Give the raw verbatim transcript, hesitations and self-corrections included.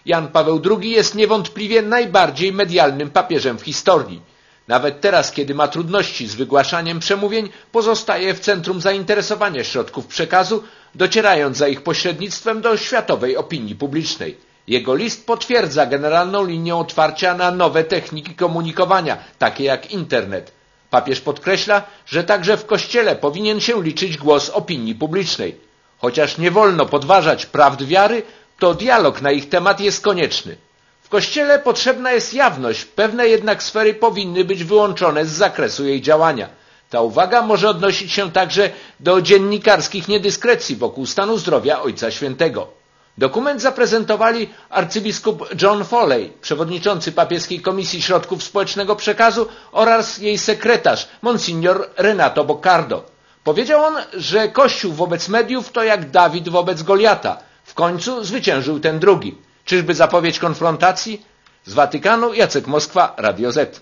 Jan Paweł drugi jest niewątpliwie najbardziej medialnym papieżem w historii. Nawet teraz, kiedy ma trudności z wygłaszaniem przemówień, pozostaje w centrum zainteresowania środków przekazu, docierając za ich pośrednictwem do światowej opinii publicznej. Jego list potwierdza generalną linię otwarcia na nowe techniki komunikowania, takie jak internet. Papież podkreśla, że także w Kościele powinien się liczyć głos opinii publicznej. Chociaż nie wolno podważać prawd wiary, to dialog na ich temat jest konieczny. W Kościele potrzebna jest jawność, pewne jednak sfery powinny być wyłączone z zakresu jej działania. Ta uwaga może odnosić się także do dziennikarskich niedyskrecji wokół stanu zdrowia Ojca Świętego. Dokument zaprezentowali arcybiskup John Foley, przewodniczący papieskiej Komisji Środków Społecznego Przekazu oraz jej sekretarz, monsignor Renato Boccardo. Powiedział on, że Kościół wobec mediów to jak Dawid wobec Goliata. W końcu zwyciężył ten drugi. Czyżby zapowiedź konfrontacji? Z Watykanu Jacek Moskwa, Radio Z.